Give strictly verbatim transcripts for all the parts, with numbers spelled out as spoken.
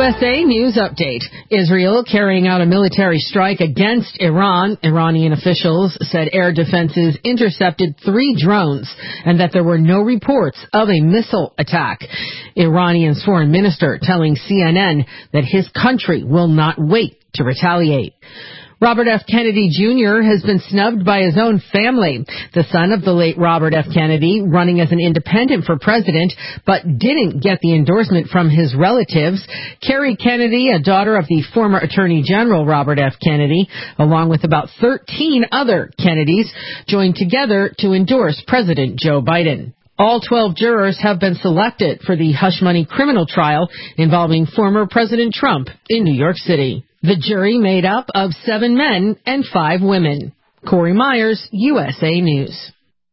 S A News Update. Israel carrying out a military strike against Iran. Iranian officials said air defenses intercepted three drones and that there were no reports of a missile attack. Iranian's foreign minister telling C N N that his country will not wait to retaliate. Robert F. Kennedy Junior has been snubbed by his own family. The son of the late Robert F. Kennedy, running as an independent for president, but didn't get the endorsement from his relatives. Kerry Kennedy, a daughter of the former Attorney General Robert F. Kennedy, along with about thirteen other Kennedys, joined together to endorse President Joe Biden. All twelve jurors have been selected for the hush money criminal trial involving former President Trump in New York City. The jury made up of seven men and five women. Corey Myers, U S A News.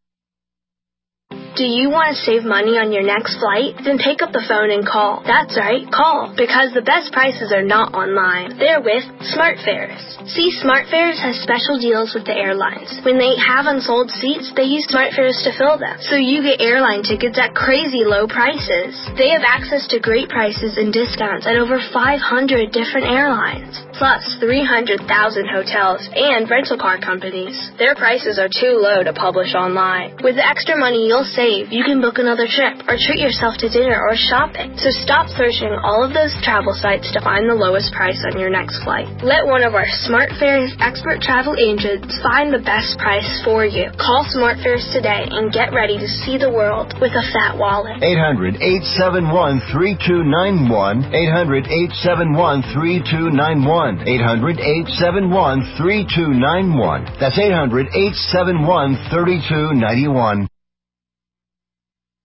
Do you want to save money on your next flight? Then pick up the phone and call. That's right, call. Because the best prices are not online. They're with SmartFares. See, SmartFares has special deals with the airlines. When they have unsold seats, they use SmartFares to fill them. So you get airline tickets at crazy low prices. They have access to great prices and discounts at over five hundred different airlines. Plus three hundred thousand hotels and rental car companies. Their prices are too low to publish online. With the extra money you'll save, you can book another trip or treat yourself to dinner or shopping. So stop searching all of those travel sites to find the lowest price on your next flight. Let one of our SmartFares expert travel agents find the best price for you. Call SmartFares today and get ready to see the world with a fat wallet. eight hundred, eight seven one, three two nine one. eight hundred, eight seven one, three two nine one. eight hundred, eight seven one, three two nine one. That's eight hundred, eight seven one, three two nine one.